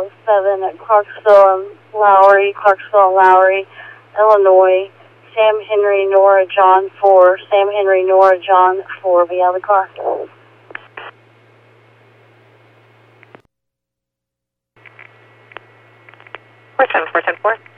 7 at Clarksville and Lowry, Illinois. Sam Henry Nora John 4. Sam Henry Nora John 4. Be out of the car. 474-10-4.